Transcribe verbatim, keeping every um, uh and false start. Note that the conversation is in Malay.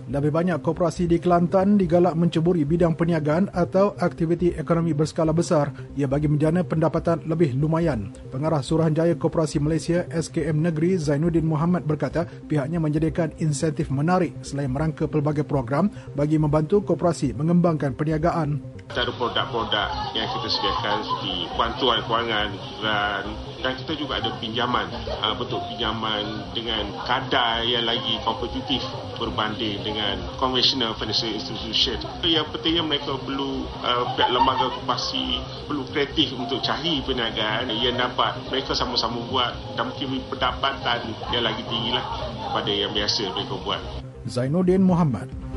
Lebih banyak koperasi di Kelantan digalak menceburi bidang perniagaan atau aktiviti ekonomi berskala besar ia bagi menjana pendapatan lebih lumayan. Pengarah Suruhanjaya Koperasi Malaysia S K M Negeri Zainuddin Muhammad berkata pihaknya menyediakan insentif menarik selain merangka pelbagai program bagi membantu koperasi mengembangkan perniagaan. Antara produk-produk yang kita sediakan seperti bantuan kewangan dan, dan kita juga ada pinjaman, uh, bentuk pinjaman dengan kadar yang lagi kompetitif berbanding dengan conventional financial institution. Yang pentingnya mereka perlu, uh, pihak lembaga koperasi perlu kreatif untuk cari perniagaan yang dapat mereka sama-sama buat dan mungkin pendapatan yang lagi tinggi lah daripada yang biasa mereka buat. Zainuddin Muhammad.